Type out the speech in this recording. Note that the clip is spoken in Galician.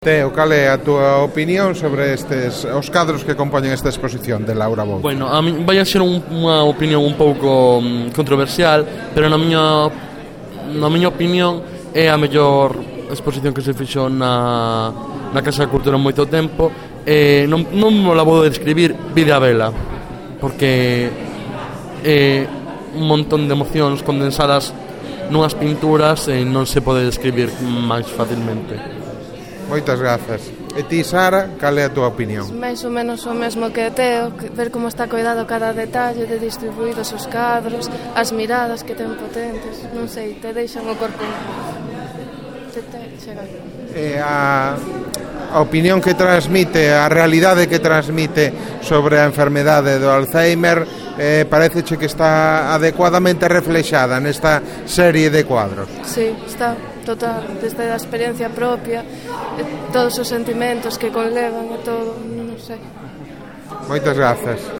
Teo, cal é a túa opinión sobre os cadros que compoñen esta exposición de Laura Bouto? Bueno, a mí vai a ser unha opinión un pouco controversial, pero na miña opinión é a mellor exposición que se fixo na Casa da Cultura en moito tempo. Non me la vou describir, vide a vela, porque é un montón de emocións condensadas nunhas pinturas e non se pode describir máis facilmente. Moitas grazas. E ti, Sara, cal é a túa opinión? Mais ou menos o mesmo que Teo, ver como está coidado cada detalle, de distribuídos os cadros, as miradas que ten potentes, non sei, te deixan o corpo. E a opinión que transmite, a realidade que transmite sobre a enfermedade do Alzheimer, pareceche que está adecuadamente reflexada nesta serie de cuadros? Sí, está total, desde a experiencia propia, todos os sentimentos que conlevan e todo, non sei. Moitas grazas.